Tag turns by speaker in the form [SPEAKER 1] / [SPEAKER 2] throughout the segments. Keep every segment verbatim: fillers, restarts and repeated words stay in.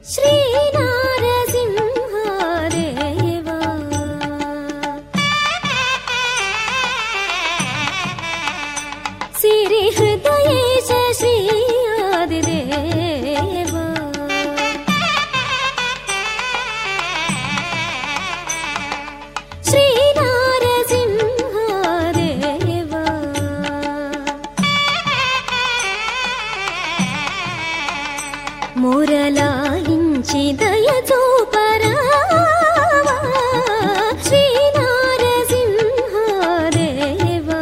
[SPEAKER 1] శ్రీనారసింహాదేవా సిరి హృదయేశ శ్రీ ఆదిదేవా శ్రీనారసింహాదేవా మురళాయించి దయ చూపరావా శ్రీనారసింహాదేవా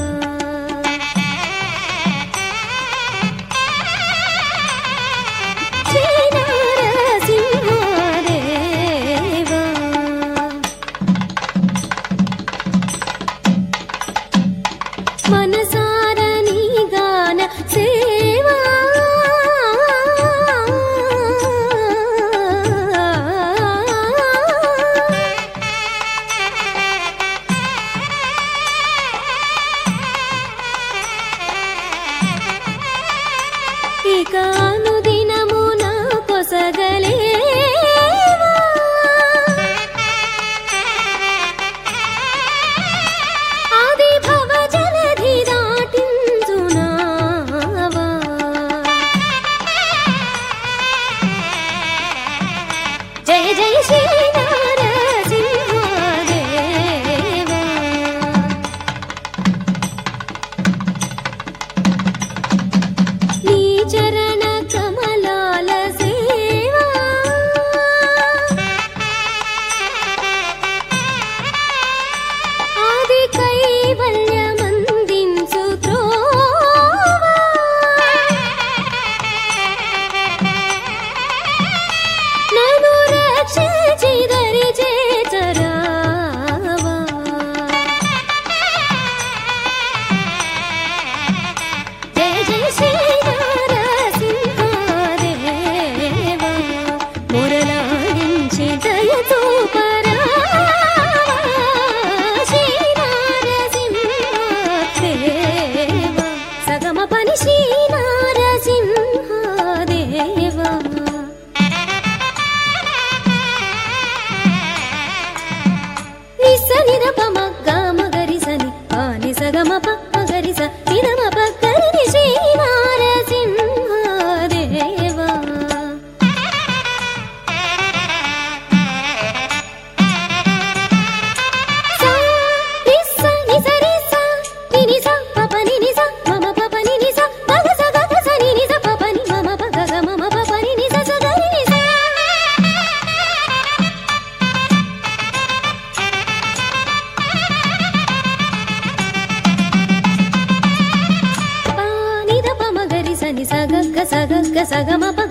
[SPEAKER 1] శ్రీనారసింహాదేవా మనసార నీ గాన సేవా ఇక అనుదినము నా కొసగలేవా ఆది భవ జలధి దాటించునావా జయ జయ శ్రీనారసింహాదేవా నీ చరణ కమలాల సేవా ఆది కైవల్యమందించు త్రోవా నన్ను రక్షించి దరి చేర్చరావా జయ జయ శ్రీనారసింహాదేవా మురళాయించి దయ చూపరావా శ్రీనారసింహాదేవా సగమ పని శ్రీనారసింహాదేవా నిస్స నిద పమ గమ గరి సని పాని సగమ ప గరి స నిదమ ప గరి శ్రీనారసింహాదేవా సా నిస్స నిస రిస నిని స పప నిని స మమ పప నిని స గగ స గగ స నిని స పప ని మమ ప గగ మమ పప నిని స స గరి ని స పాని ద పమ గరి స ని స గగ స గగ స గమ ప